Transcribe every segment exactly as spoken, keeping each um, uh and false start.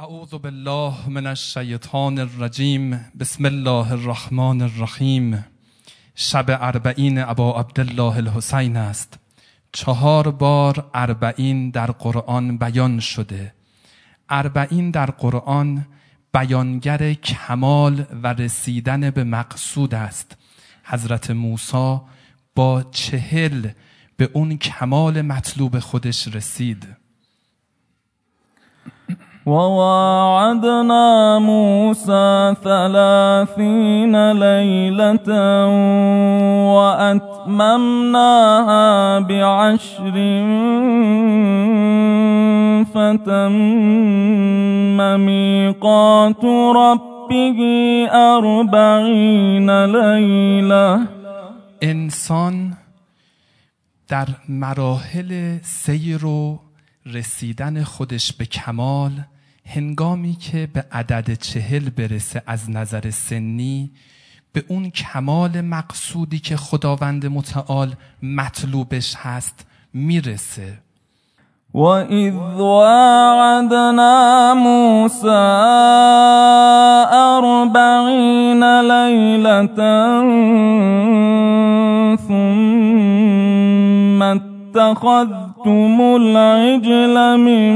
اعوذ بالله من الشیطان الرجیم. بسم الله الرحمن الرحیم. شب اربعین ابا عبدالله الحسین است. چهار بار اربعین در قرآن بیان شده. اربعین در قرآن بیانگر کمال و رسیدن به مقصود است. حضرت موسی با چهل به اون کمال مطلوب خودش رسید. وواعدنا موسى ثلاثين ليلة وأتممناها بعشر فتم ميقات ربه أربعين ليلة. انسان در مراحل سیر و رسیدن خودش به کمال، هنگامی که به عدد چهل برسه از نظر سنی، به اون کمال مقصودی که خداوند متعال مطلوبش هست میرسه. وَإِذْ وَاعَدْنَا مُوسَى أَرْبَعِينَ لَيْلَةً ثُمَّ اتَّخَذْتُمُ الْعِجْلَ مِنْ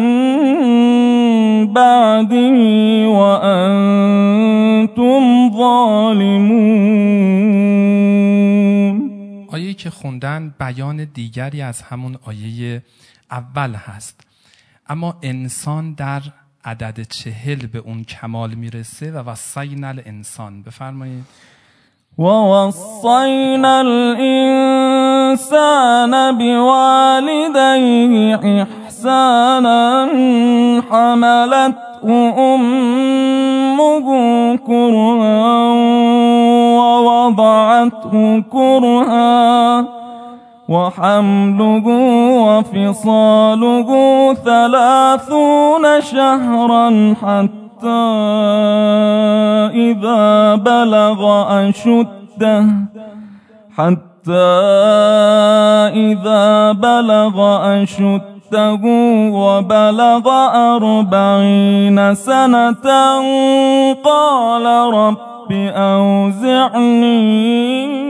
بَعْدِهِ وَأَنْتُمْ ظَالِمُونَ. آیه‌ای که خوندن بیان دیگری از همون آیه اول هست، اما انسان در عدد چهل به اون کمال میرسه. و وصینا الانسان، بفرمایید. ووصينا الإنسان بوالديه إحسانا حملته أمه كرها ووضعته كرها وحمله وفصاله ثلاثون شهرا حتى إذا بلغ أشده حتى إذا بلغ أشده وبلغ أربعين سنة قال رب أوزعني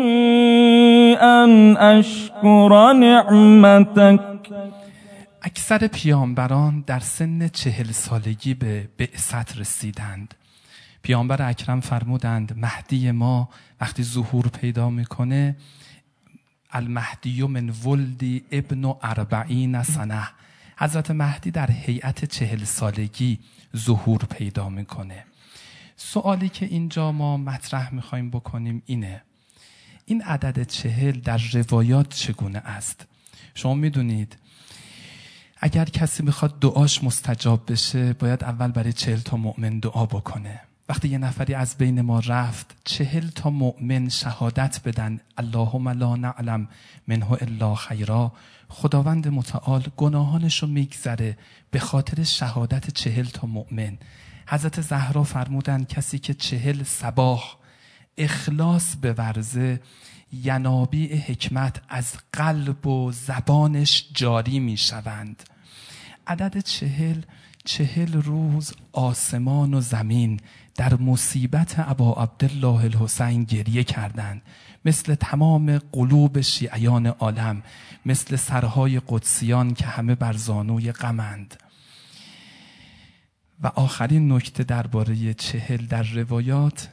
أن أشكر نعمتك. اکثر پیامبران در سن چهل سالگی به بعثت رسیدند. پیامبر اکرم فرمودند مهدی ما وقتی ظهور پیدا میکنه، المهدی من ولدی ابن اربعین سنه، حضرت مهدی در هیئت چهل سالگی ظهور پیدا میکنه. سوالی که اینجا ما مطرح میخوایم بکنیم اینه: این عدد چهل در روایات چگونه است؟ شما میدونید اگر کسی میخواد دعاش مستجاب بشه، باید اول برای چهل تا مؤمن دعا بکنه. وقتی یه نفری از بین ما رفت، چهل تا مؤمن شهادت بدن اللهم لا نعلم منه الا خیرا، خداوند متعال گناهانشو میگذره به خاطر شهادت چهل تا مؤمن. حضرت زهرا فرمودن کسی که چهل صباح اخلاص بورزه، ینابیع حکمت از قلب و زبانش جاری می شوند. عدد چهل، چهل روز آسمان و زمین در مصیبت ابا عبدالله الحسین گریه کردند، مثل تمام قلوب شیعیان عالم، مثل سرهای قدسیان که همه بر زانوی غمند. و آخرین نکته درباره چهل در روایات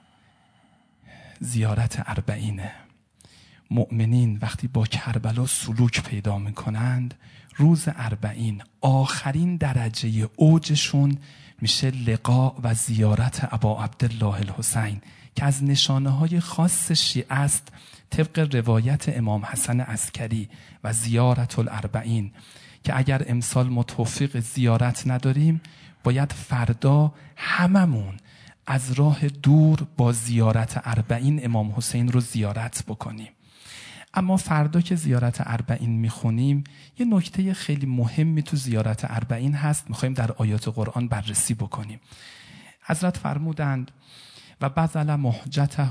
زیارت اربعینه. مؤمنین وقتی با کربلا سلوک پیدا میکنند، روز اربعین آخرین درجه اوجشون میشه لقاء و زیارت ابا عبدالله الحسین که از نشانه های خاص شیعه است، طبق روایت امام حسن عسکری و زیارت الاربعین، که اگر امسال ما توفیق زیارت نداریم، باید فردا هممون از راه دور با زیارت اربعین امام حسین رو زیارت بکنیم. اما فردا که زیارت اربعین میخونیم، یه نکته خیلی مهمی تو زیارت اربعین هست، میخوایم در آیات قرآن بررسی بکنیم. حضرت فرمودند و بذل محجته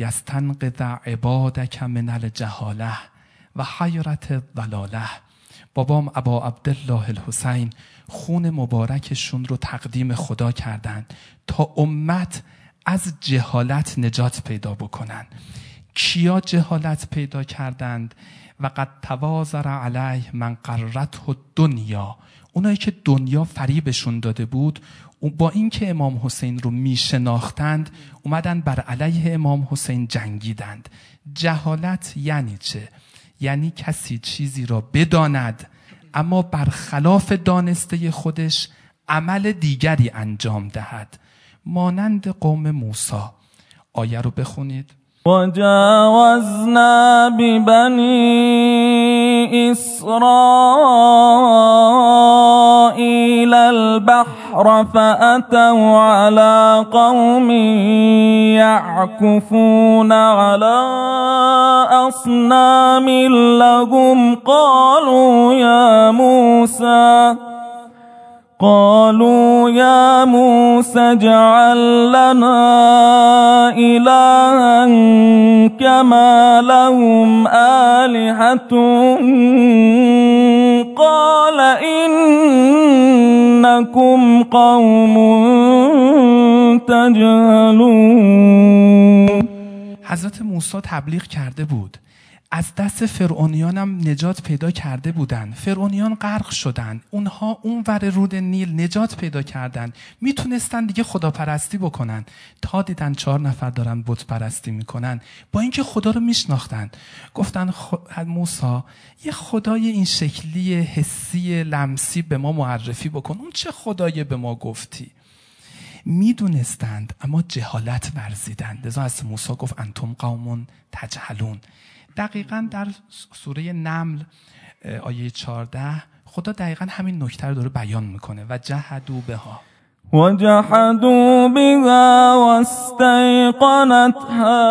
لیستنقذ عبادک من الجهاله و حیرت الضلاله. بابام ابا عبدالله الحسین خون مبارکشون رو تقدیم خدا کردند تا امت از جهالت نجات پیدا بکنن. کیا جهالت پیدا کردند؟ و قد توازر علیه من قرته دنیا، اونایی که دنیا فریبشون داده بود، با اینکه امام حسین رو میشناختند اومدن بر علیه امام حسین جنگیدند. جهالت یعنی چه؟ یعنی کسی چیزی را بداند اما برخلاف دانسته خودش عمل دیگری انجام دهد، مانند قوم موسی. آیه رو بخونید. وجاوزنا ببني إسرائيل البحر فأتوا على قوم يعكفون على أصنام لهم قالوا يا موسى قالوا يا موسى اجعل لنا إلها كما لهم آلهة قال إنكم قوم تجهلون. حضرت موسی تبلیغ کرده بود، از دست فرعونیان هم نجات پیدا کرده بودن. فرعونیان غرق شدن، اونها اون ور رود نیل نجات پیدا کردن، میتونستن دیگه خداپرستی بکنن. تا دیدن چهار نفر دارن بت پرستی میکنن، با اینکه خدا رو میشناختن، گفتن خ... موسی یه خدای این شکلی حسی لمسی به ما معرفی بکن. اون چه خدایی به ما گفتی؟ میدونستند اما جهالت ورزیدند. لذا از موسی گفت انتم قوم تجهلون. دقیقاً در سوره نمل آیه چهارده خدا دقیقاً همین نکته رو داره بیان میکنه. و جحدوا بها و جحدوا بها واستيقنتها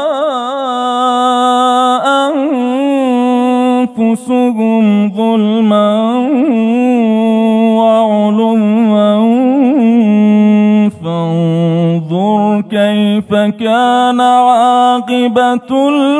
انفسهم ظلما وعلوا فانظر كيف كان عاقبة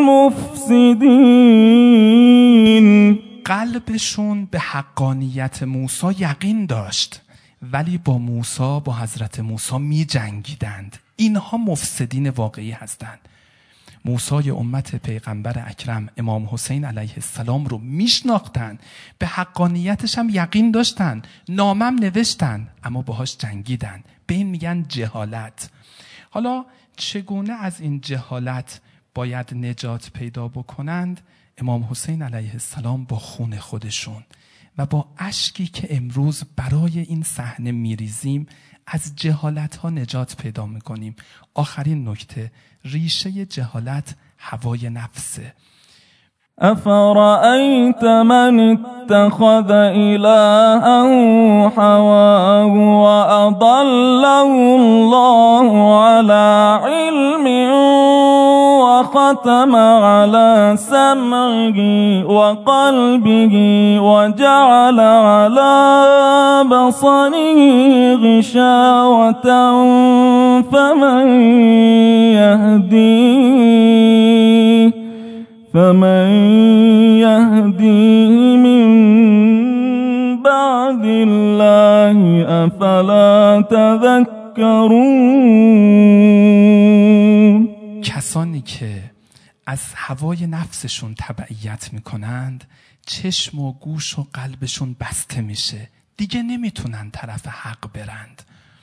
المفسدين. قلبشون به حقانیت موسی یقین داشت، ولی با موسی با حضرت موسی می جنگیدند. اینها مفسدین واقعی هستند. موسی امت پیغمبر اکرم امام حسین علیه السلام رو میشناختن، به حقانیتش هم یقین داشتن، نامم نوشتن، اما باهاش جنگیدن. به این میگن جهالت. حالا چگونه از این جهالت باید نجات پیدا بکنند؟ امام حسین علیه السلام با خون خودشون و با اشکی که امروز برای این صحنه میریزیم از جهالت ها نجات پیدا میکنیم. آخرین نکته، ریشه جهالت هوای نفسه. افرأیت من اتخذ الهه هواه وأضله الله على علم وختم على سمعه وقلبه وجعل على بصره غشاوة فمن يهديه فمن يهديه من بعد الله افلا تذكرون. کسانی که از هوای نفسشون تبعیت میکنند چشم و گوش و قلبشون بسته میشه، دیگه نمیتونن طرف حق برند.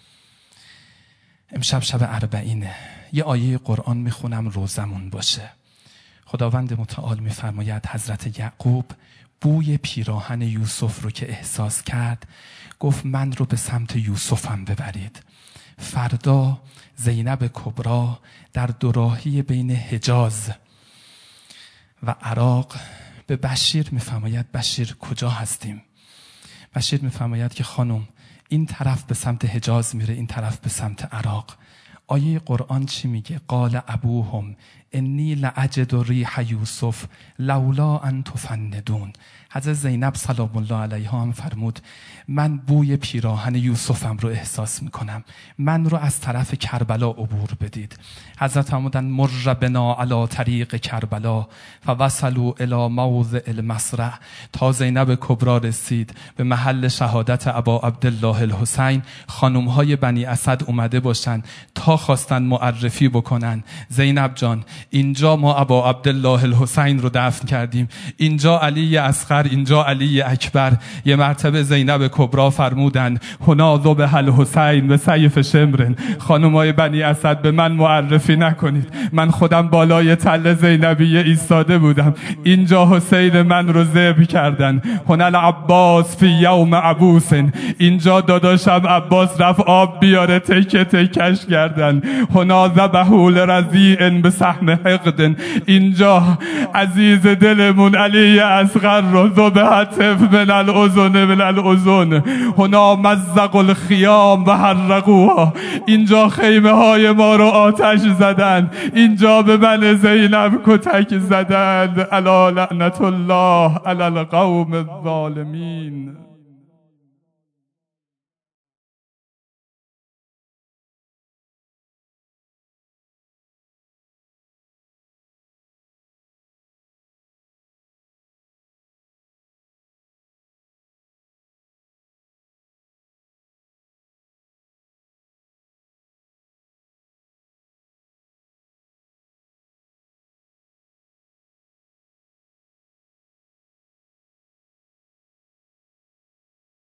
امشب شب اربعینه، یه آیه قرآن میخونم روزمون باشه. خداوند متعال میفرماید حضرت یعقوب بوی پیراهن یوسف رو که احساس کرد گفت من رو به سمت یوسفم ببرید. فردا زینب کبرا در دوراهی بین حجاز و عراق به بشیر میفرماید بشیر کجا هستیم؟ بشیر میفرماید که خانم این طرف به سمت حجاز میره، این طرف به سمت عراق. آیه قرآن چی میگه؟ قال ابوهم انی لأجد ریح یوسف لولا ان تفندون. حضرت زینب سلام الله علیها هم فرمود من بوی پیراهن یوسفم رو احساس میکنم، من رو از طرف کربلا عبور بدید. حضرت فرمودن مر بنا علی طریق کربلا فوصلوا الی موضع المصرع. تا زینب کبرا رسید به محل شهادت ابا عبدالله الحسین، خانمهای بنی اسد اومده باشن تا خواستن معرفی بکنن زینب جان اینجا ما ابا عبدالله الحسین رو دفن کردیم، اینجا علی اصغر، اینجا علی اکبر. یه مرتبه زینب کبرا فرمودن هنا ذبح الحسین به سیف شمر. خانمای بنی اسد به من معرفی نکنید، من خودم بالای تل زینبیه ایستاده بودم، اینجا حسین من رو ذبح کردن. هنا العباس فی یوم عبوس. اینجا داداشم عباس رفت آب بیاره تکه تکش کردن. هنا ذبحوا لرضیع بسهم حقد. اینجا عزیز دلمون علی اصغر رو ذبح طف من الاذن من الاذن. هنا مزق الخیام و حرقوها. اینجا خیمه های ما رو آتش زدن، اینجا به من زینب کتک زدن. الا لعنت الله علی القوم الظالمین.